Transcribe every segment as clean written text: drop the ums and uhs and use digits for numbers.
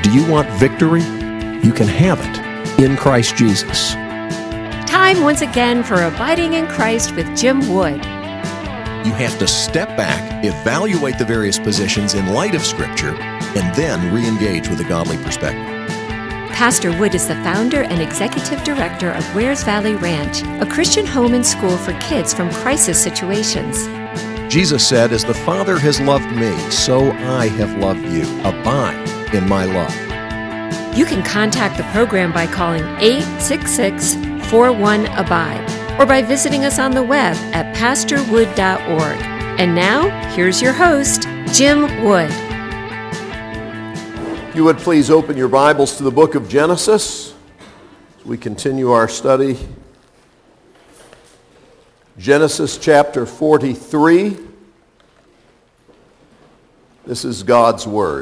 Do you want victory? You can have it in Christ Jesus. Time once again for Abiding in Christ with Jim Wood. You have to step back, evaluate the various positions in light of Scripture, and then re-engage with a godly perspective. Pastor Wood is the founder and executive director of Wares Valley Ranch, a Christian home and school for kids from crisis situations. Jesus said, "As the Father has loved me, so I have loved you. Abide in my love." You can contact the program by calling 866-41-ABIDE or by visiting us on the web at pastorwood.org. And now, here's your host, Jim Wood. If you would please open your Bibles to the book of Genesis as we continue our study. Genesis chapter 43. This is God's Word.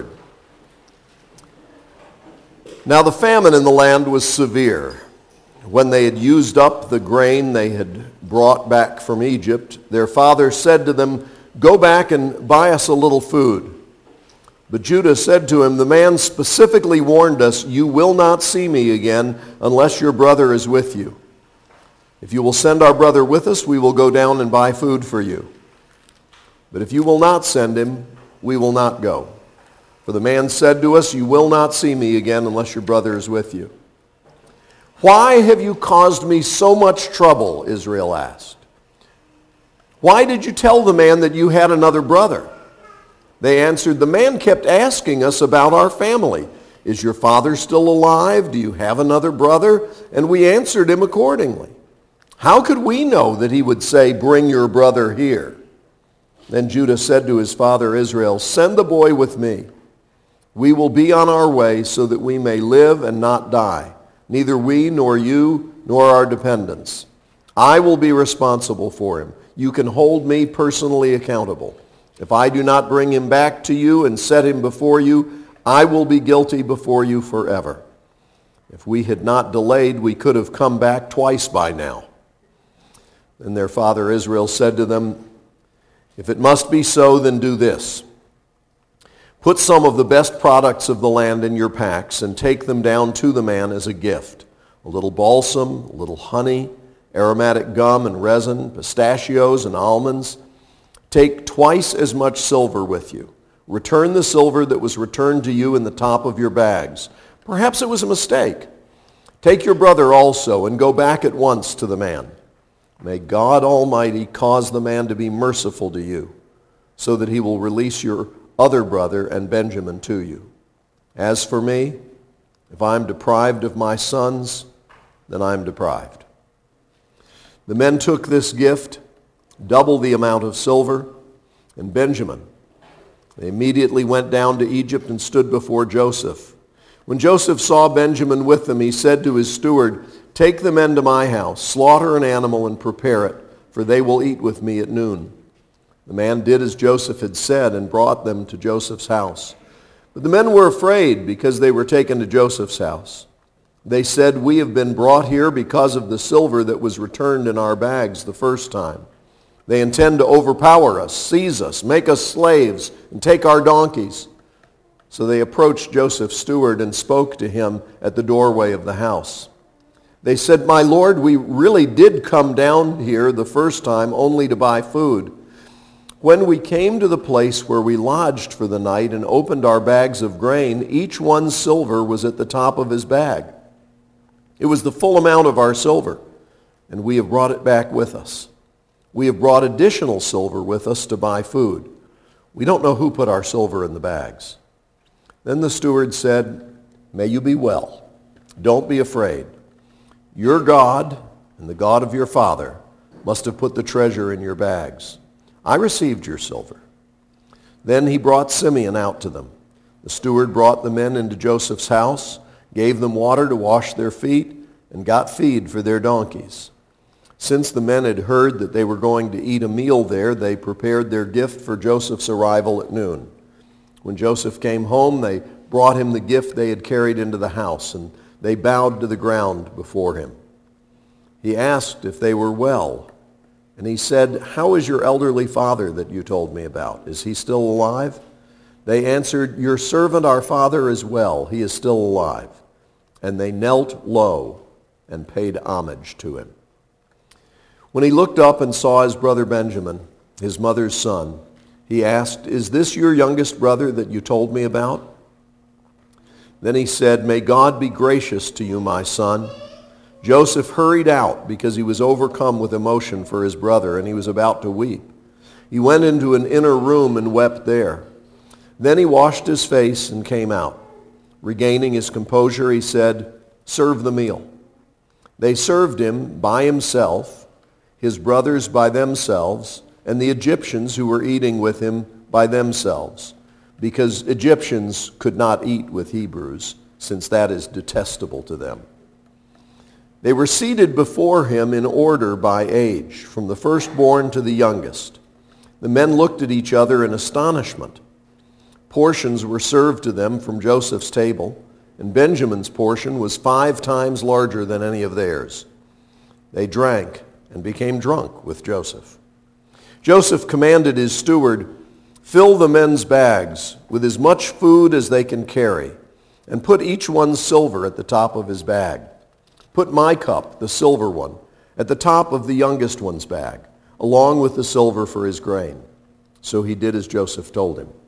Now the famine in the land was severe. When they had used up the grain they had brought back from Egypt, their father said to them, "Go back and buy us a little food." But Judah said to him, "The man specifically warned us, 'You will not see me again unless your brother is with you. If you will send our brother with us, we will go down and buy food for you. But if you will not send him, we will not go. For the man said to us, 'You will not see me again unless your brother is with you.' 'Why have you caused me so much trouble?' Israel asked. 'Why did you tell the man that you had another brother?' They answered, 'The man kept asking us about our family. Is your father still alive? Do you have another brother?' And we answered him accordingly. How could we know that he would say, 'Bring your brother here'?" Then Judah said to his father Israel, "Send the boy with me. We will be on our way so that we may live and not die, neither we nor you nor our dependents. I will be responsible for him. You can hold me personally accountable. If I do not bring him back to you and set him before you, I will be guilty before you forever. If we had not delayed, we could have come back twice by now." Then their father Israel said to them, "If it must be so, then do this. Put some of the best products of the land in your packs and take them down to the man as a gift. A little balsam, a little honey, aromatic gum and resin, pistachios and almonds. Take twice as much silver with you. Return the silver that was returned to you in the top of your bags. Perhaps it was a mistake. Take your brother also and go back at once to the man. May God Almighty cause the man to be merciful to you, so that he will release your other brother and Benjamin to you. As for me, if I am deprived of my sons, then I am deprived." The men took this gift, double the amount of silver, and Benjamin. They immediately went down to Egypt and stood before Joseph. When Joseph saw Benjamin with them, he said to his steward, "Take the men to my house, slaughter an animal and prepare it, for they will eat with me at noon." The man did as Joseph had said and brought them to Joseph's house. But the men were afraid because they were taken to Joseph's house. They said, "We have been brought here because of the silver that was returned in our bags the first time. They intend to overpower us, seize us, make us slaves, and take our donkeys." So they approached Joseph's steward and spoke to him at the doorway of the house. They said, "My lord, we really did come down here the first time only to buy food. When we came to the place where we lodged for the night and opened our bags of grain, each one's silver was at the top of his bag. It was the full amount of our silver, and we have brought it back with us. We have brought additional silver with us to buy food. We don't know who put our silver in the bags." Then the steward said, "May you be well. Don't be afraid. Your God and the God of your father must have put the treasure in your bags. I received your silver." Then he brought Simeon out to them. The steward brought the men into Joseph's house, gave them water to wash their feet, and got feed for their donkeys. Since the men had heard that they were going to eat a meal there, they prepared their gift for Joseph's arrival at noon. When Joseph came home, they brought him the gift they had carried into the house, and they bowed to the ground before him. He asked if they were well, and he said, "How is your elderly father that you told me about? Is he still alive?" They answered, "Your servant, our father, is well. He is still alive." And they knelt low and paid homage to him. When he looked up and saw his brother Benjamin, his mother's son, he asked, "Is this your youngest brother that you told me about?" Then he said, "May God be gracious to you, my son." Joseph hurried out because he was overcome with emotion for his brother, and he was about to weep. He went into an inner room and wept there. Then he washed his face and came out. Regaining his composure, he said, "Serve the meal." They served him by himself, his brothers by themselves, and the Egyptians who were eating with him by themselves, because Egyptians could not eat with Hebrews, since that is detestable to them. They were seated before him in order by age, from the firstborn to the youngest. The men looked at each other in astonishment. Portions were served to them from Joseph's table, and Benjamin's portion was 5 times larger than any of theirs. They drank and became drunk with Joseph. Joseph commanded his steward, "Fill the men's bags with as much food as they can carry, and put each one's silver at the top of his bag. Put my cup, the silver one, at the top of the youngest one's bag, along with the silver for his grain." So he did as Joseph told him.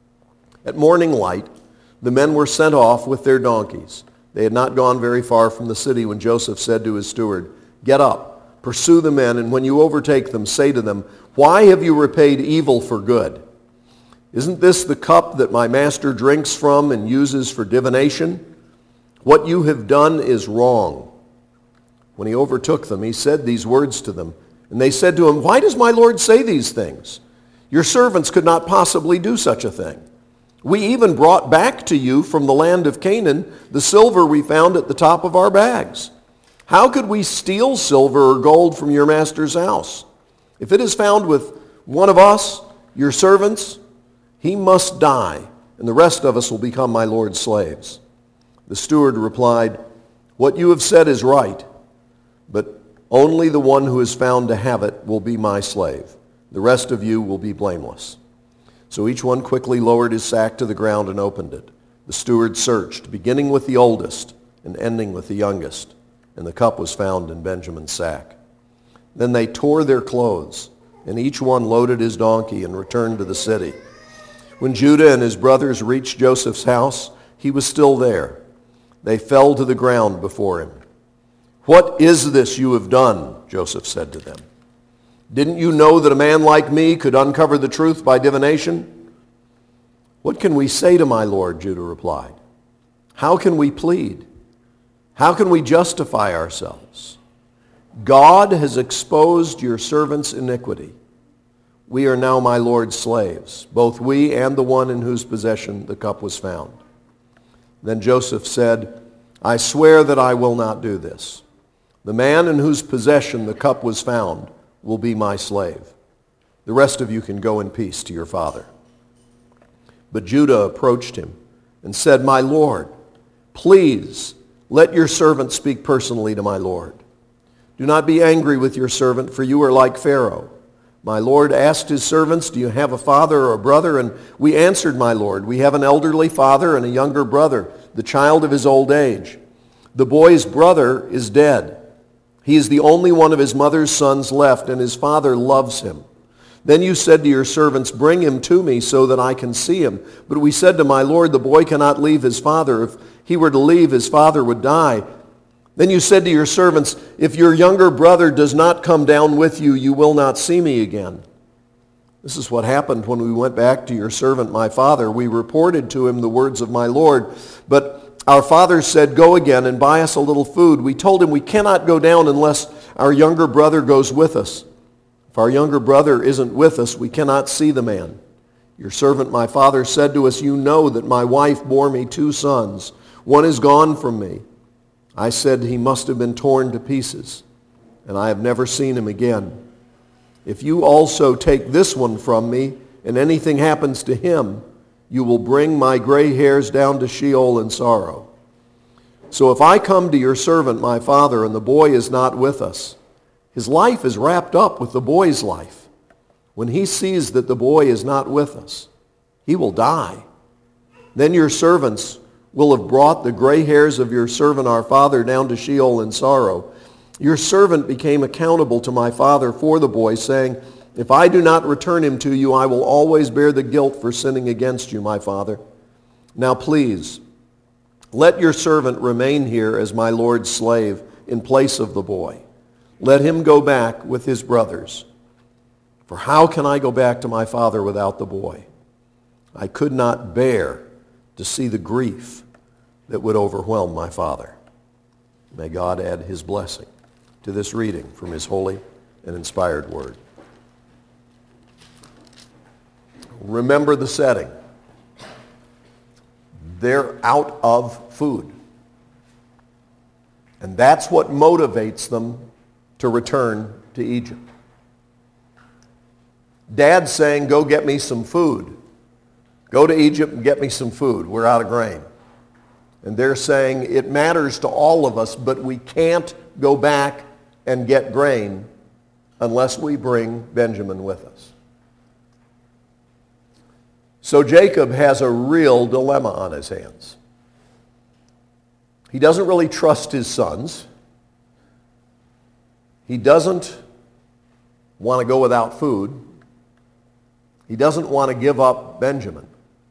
At morning light, the men were sent off with their donkeys. They had not gone very far from the city when Joseph said to his steward, "Get up, pursue the men, and when you overtake them, say to them, 'Why have you repaid evil for good? Isn't this the cup that my master drinks from and uses for divination? What you have done is wrong.'" When he overtook them, he said these words to them, and they said to him, "Why does my Lord say these things? Your servants could not possibly do such a thing. We even brought back to you from the land of Canaan the silver we found at the top of our bags. How could we steal silver or gold from your master's house? If it is found with one of us, your servants, he must die, and the rest of us will become my Lord's slaves." The steward replied, "What you have said is right, but only the one who is found to have it will be my slave. The rest of you will be blameless." So each one quickly lowered his sack to the ground and opened it. The steward searched, beginning with the oldest and ending with the youngest, and the cup was found in Benjamin's sack. Then they tore their clothes, and each one loaded his donkey and returned to the city. When Judah and his brothers reached Joseph's house, he was still there. They fell to the ground before him. "What is this you have done?" Joseph said to them. "Didn't you know that a man like me could uncover the truth by divination?" "What can we say to my lord?" Judah replied. "How can we plead? How can we justify ourselves? God has exposed your servant's iniquity. We are now my lord's slaves, both we and the one in whose possession the cup was found." Then Joseph said, "I swear that I will not do this. The man in whose possession the cup was found will be my slave. The rest of you can go in peace to your father." But Judah approached him and said, "My lord, please let your servant speak personally to my lord. Do not be angry with your servant, for you are like Pharaoh. My lord asked his servants, 'Do you have a father or a brother?' And we answered, 'My lord, we have an elderly father and a younger brother, the child of his old age. The boy's brother is dead. He is the only one of his mother's sons left, and his father loves him. Then you said to your servants, 'Bring him to me so that I can see him.' But we said to my lord, 'The boy cannot leave his father. If he were to leave, his father would die.' Then you said to your servants, 'If your younger brother does not come down with you, you will not see me again.' This is what happened when we went back to your servant, my father. We reported to him the words of my lord. But our father said, 'Go again and buy us a little food.' We told him, 'We cannot go down unless our younger brother goes with us. If our younger brother isn't with us, we cannot see the man. Your servant, my father, said to us, 'You know that my wife bore me 2 sons. One is gone from me.' I said, 'He must have been torn to pieces, and I have never seen him again. If you also take this one from me, and anything happens to him, you will bring my gray hairs down to Sheol in sorrow. So if I come to your servant, my father, and the boy is not with us, his life is wrapped up with the boy's life. When he sees that the boy is not with us, he will die, Then your servants will have brought the gray hairs of your servant our father down to Sheol in sorrow. Your servant became accountable to my father for the boy, saying, if I do not return him to you, I will always bear the guilt for sinning against you, my father. Now please, let your servant remain here as my Lord's slave in place of the boy. Let him go back with his brothers. For how can I go back to my father without the boy? I could not bear to see the grief that would overwhelm my father. May God add his blessing to this reading from his holy and inspired word. Remember the setting. They're out of food. And that's what motivates them to return to Egypt. Dad's saying, go get me some food. Go to Egypt and get me some food. We're out of grain. And they're saying, it matters to all of us, but we can't go back and get grain unless we bring Benjamin with us. So Jacob has a real dilemma on his hands. He doesn't really trust his sons. He doesn't want to go without food. He doesn't want to give up Benjamin.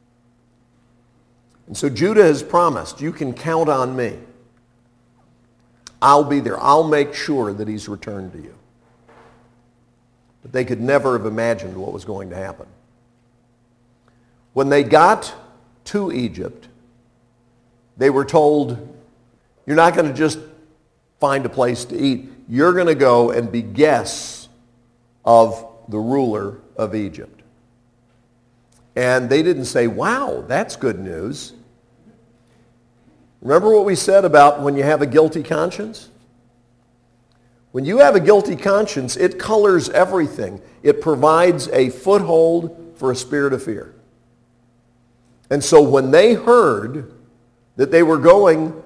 And so Judah has promised, you can count on me. I'll be there. I'll make sure that he's returned to you. But they could never have imagined what was going to happen. When they got to Egypt, they were told, you're not going to just find a place to eat. You're going to go and be guests of the ruler of Egypt. And they didn't say, wow, that's good news. Remember what we said about when you have a guilty conscience? When you have a guilty conscience, it colors everything. It provides a foothold for a spirit of fear. And so when they heard that they were going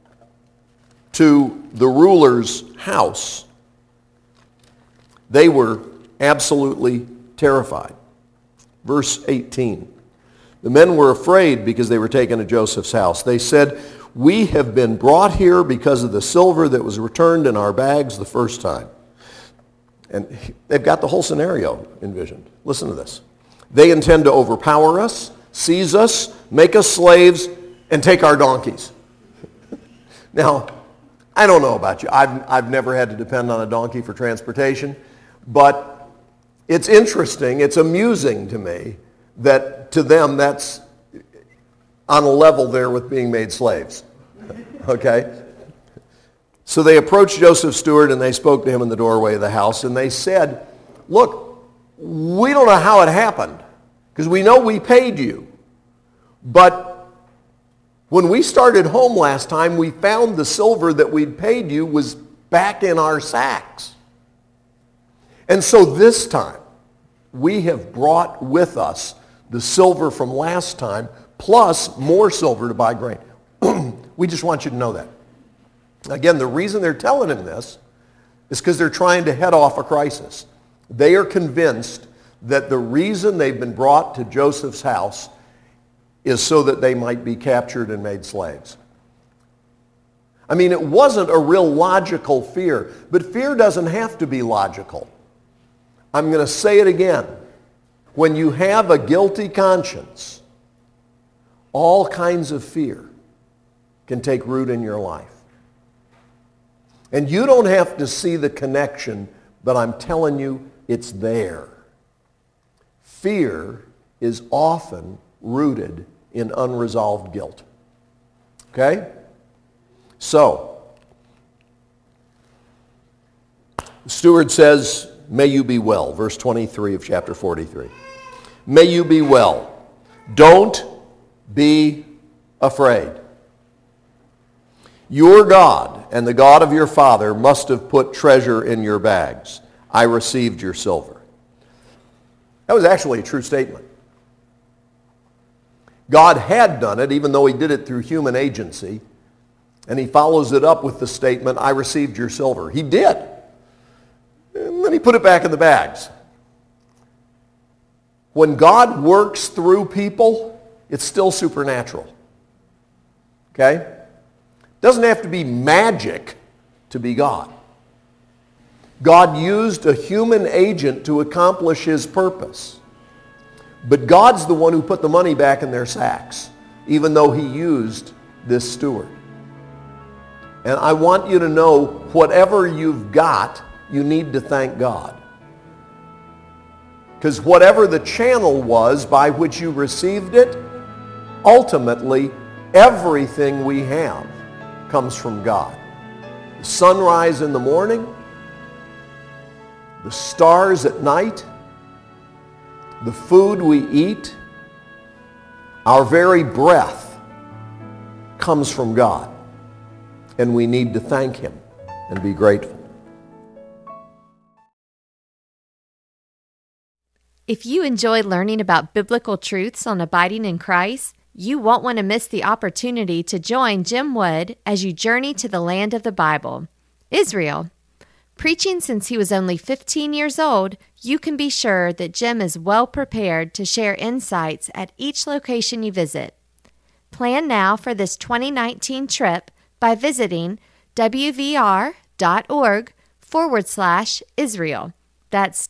to the ruler's house, they were absolutely terrified. Verse 18. The men were afraid because they were taken to Joseph's house. They said, we have been brought here because of the silver that was returned in our bags the first time. And they've got the whole scenario envisioned. Listen to this. They intend to overpower us, seize us, make us slaves, and take our donkeys. Now, I don't know about you. I've never had to depend on a donkey for transportation, but it's interesting, it's amusing to me that to them that's on a level there with being made slaves. Okay? So they approached Joseph's steward and they spoke to him in the doorway of the house and they said, look, we don't know how it happened because we know we paid you. But when we started home last time, we found the silver that we'd paid you was back in our sacks. And so this time, we have brought with us the silver from last time, plus more silver to buy grain. We just want you to know that. Again, the reason they're telling him this is because they're trying to head off a crisis. They are convinced that the reason they've been brought to Joseph's house is so that they might be captured and made slaves. I mean, it wasn't a real logical fear, but fear doesn't have to be logical. I'm going to say it again. When you have a guilty conscience, all kinds of fear can take root in your life. And you don't have to see the connection, but I'm telling you, it's there. Fear is often rooted in unresolved guilt. Okay? So, the steward says, may you be well. Verse 23 of chapter 43. May you be well. Don't be afraid. Your God and the God of your father must have put treasure in your bags. I received your silver. That was actually a true statement. God had done it, even though he did it through human agency. And he follows it up with the statement, I received your silver. He did. And then he put it back in the bags. When God works through people, it's still supernatural. Okay? Doesn't have to be magic to be God. God used a human agent to accomplish his purpose. But God's the one who put the money back in their sacks, even though he used this steward. And I want you to know, whatever you've got, you need to thank God. Because whatever the channel was by which you received it, ultimately, everything we have comes from God. The sunrise in the morning, the stars at night, the food we eat, our very breath comes from God. And we need to thank him and be grateful. If you enjoy learning about biblical truths on abiding in Christ, you won't want to miss the opportunity to join Jim Wood as you journey to the land of the Bible, Israel. Preaching since he was only 15 years old, you can be sure that Jim is well prepared to share insights at each location you visit. Plan now for this 2019 trip by visiting wvr.org/Israel. That's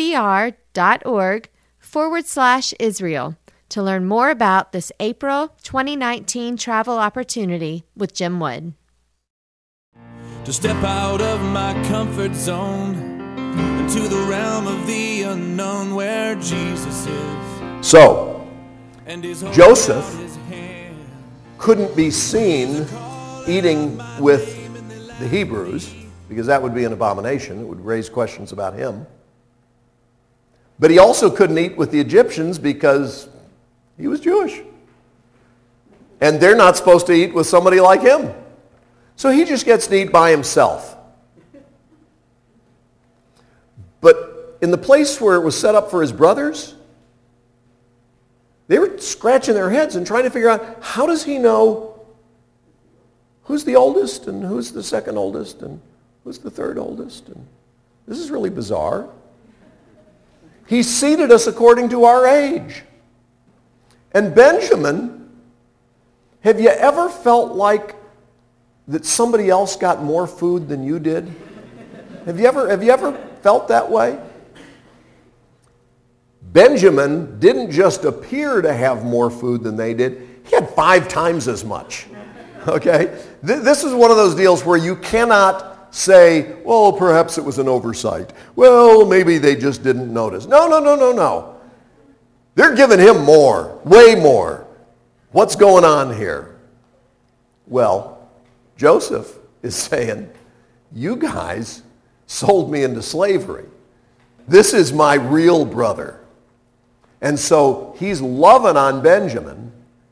wvr.org/Israel to learn more about this April 2019 travel opportunity with Jim Wood. To step out of my comfort zone into the realm of the unknown where Jesus is. So, Joseph couldn't be seen eating with the Hebrews, because that would be an abomination. It would raise questions about him. But he also couldn't eat with the Egyptians because he was Jewish. And they're not supposed to eat with somebody like him. So he just gets to eat by himself. But in the place where it was set up for his brothers, they were scratching their heads and trying to figure out, how does he know who's the oldest and who's the second oldest and who's the third oldest? And this is really bizarre. He seated us according to our age. And Benjamin, have you ever felt like that somebody else got more food than you did? Have you ever felt that way? Benjamin didn't just appear to have more food than they did. He had 5 times as much. Okay? This is one of those deals where you cannot say, well, perhaps it was an oversight. Well, maybe they just didn't notice. No. They're giving him more, way more. What's going on here? Well, Joseph is saying, you guys sold me into slavery. This is my real brother. And so he's loving on Benjamin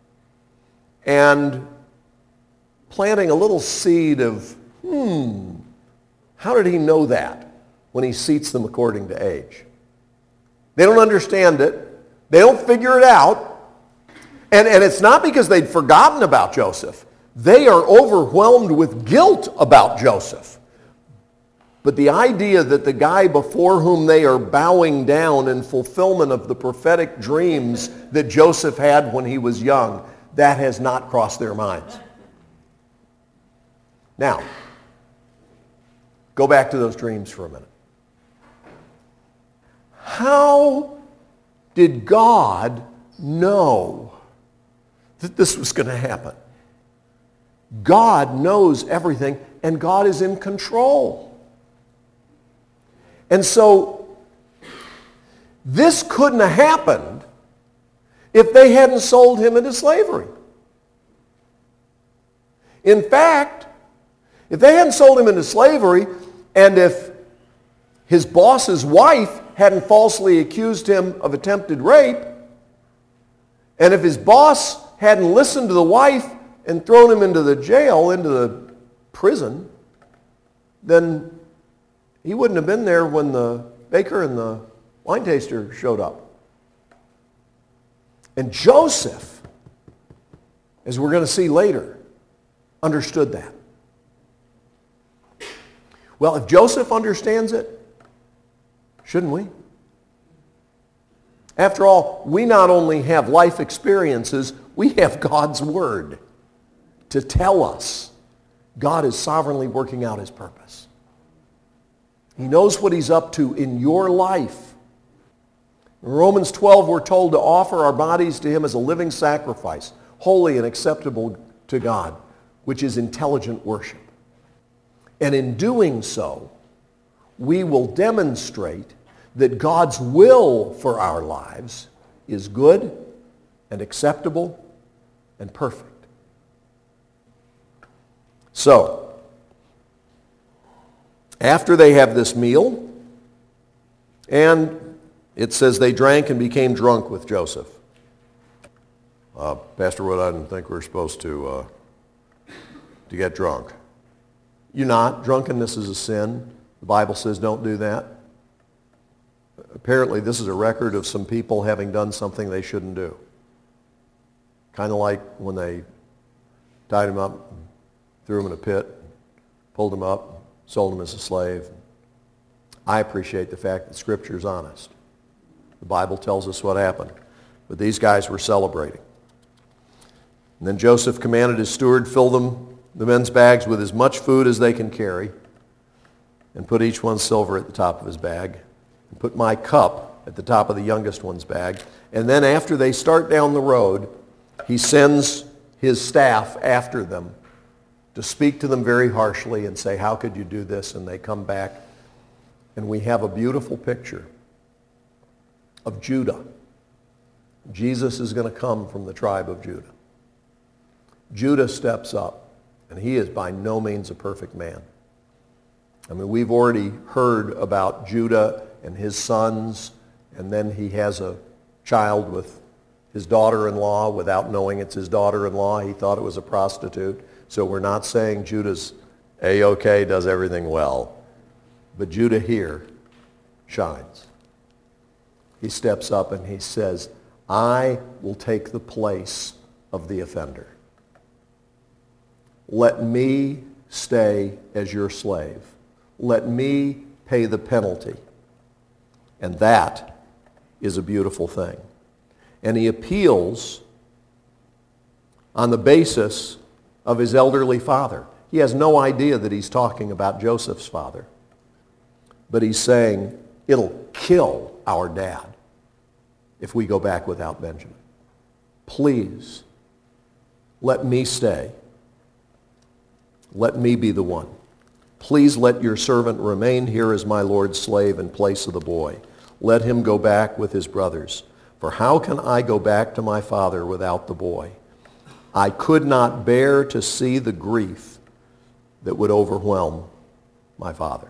and planting a little seed of, how did he know that when he seats them according to age? They don't understand it. They don't figure it out. And it's not because they'd forgotten about Joseph. They are overwhelmed with guilt about Joseph. But the idea that the guy before whom they are bowing down in fulfillment of the prophetic dreams that Joseph had when he was young, that has not crossed their minds. Now, go back to those dreams for a minute. How did God know that this was going to happen? God knows everything, and God is in control. And so, this couldn't have happened if they hadn't sold him into slavery. In fact, if they hadn't sold him into slavery, and if his boss's wife hadn't falsely accused him of attempted rape, and if his boss hadn't listened to the wife and thrown him into the jail, into the prison, then he wouldn't have been there when the baker and the wine taster showed up. And Joseph, as we're going to see later, understood that. Well, if Joseph understands it, shouldn't we? After all, we not only have life experiences, we have God's Word to tell us God is sovereignly working out his purpose. He knows what he's up to in your life. In Romans 12, we're told to offer our bodies to him as a living sacrifice, holy and acceptable to God, which is intelligent worship. And in doing so, we will demonstrate that God's will for our lives is good and acceptable and perfect. So, after they have this meal, and it says they drank and became drunk with Joseph. Pastor Wood, I didn't think we were supposed to get drunk. You're not. Drunkenness is a sin. The Bible says don't do that. Apparently, this is a record of some people having done something they shouldn't do. Kind of like when they tied him up, threw him in a pit, pulled him up, sold him as a slave. I appreciate the fact that Scripture is honest. The Bible tells us what happened. But these guys were celebrating. And then Joseph commanded his steward, fill the men's bags with as much food as they can carry, and put each one's silver at the top of his bag, and put my cup at the top of the youngest one's bag. And then after they start down the road, he sends his staff after them to speak to them very harshly and say, how could you do this? And they come back, and we have a beautiful picture of Judah. Jesus is going to come from the tribe of Judah. Judah steps up, and he is by no means a perfect man. I mean, we've already heard about Judah and his sons, and then he has a child with his daughter-in-law without knowing it's his daughter-in-law. He thought it was a prostitute. So we're not saying Judah's A-OK, does everything well. But Judah here shines. He steps up and he says, I will take the place of the offender. Let me stay as your slave. Let me pay the penalty. And that is a beautiful thing. And he appeals on the basis of his elderly father. He has no idea that he's talking about Joseph's father. But he's saying, it'll kill our dad if we go back without Benjamin. Please, let me stay. Let me be the one. Please let your servant remain here as my Lord's slave in place of the boy. Let him go back with his brothers. For how can I go back to my father without the boy? I could not bear to see the grief that would overwhelm my father.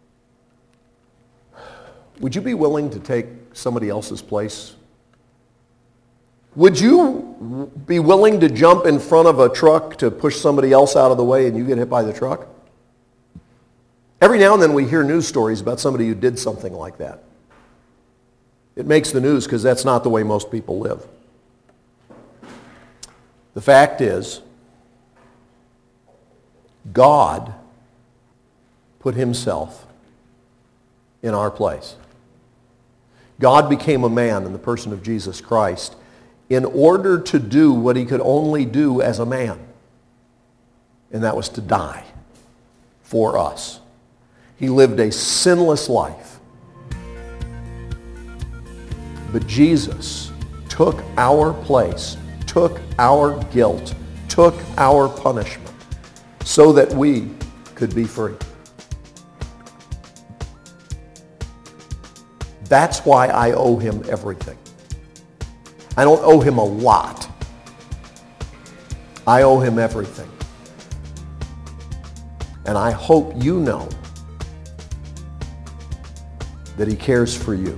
Would you be willing to take somebody else's place? Would you be willing to jump in front of a truck to push somebody else out of the way and you get hit by the truck? Every now and then we hear news stories about somebody who did something like that. It makes the news because that's not the way most people live. The fact is, God put himself in our place. God became a man in the person of Jesus Christ in order to do what he could only do as a man. And that was to die for us. He lived a sinless life. But Jesus took our place, took our guilt, took our punishment so that we could be free. That's why I owe him everything. I don't owe him a lot. I owe him everything. And I hope you know that he cares for you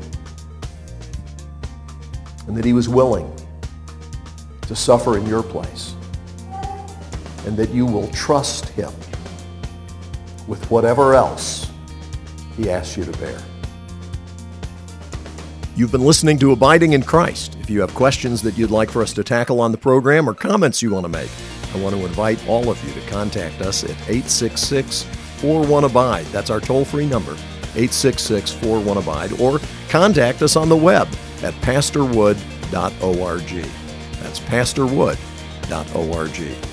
and that he was willing to suffer in your place and that you will trust him with whatever else he asks you to bear. You've been listening to Abiding in Christ. If you have questions that you'd like for us to tackle on the program or comments you want to make, I want to invite all of you to contact us at 866-41-ABIDE. That's our toll-free number, 866-41-ABIDE, or contact us on the web at pastorwood.org. That's pastorwood.org.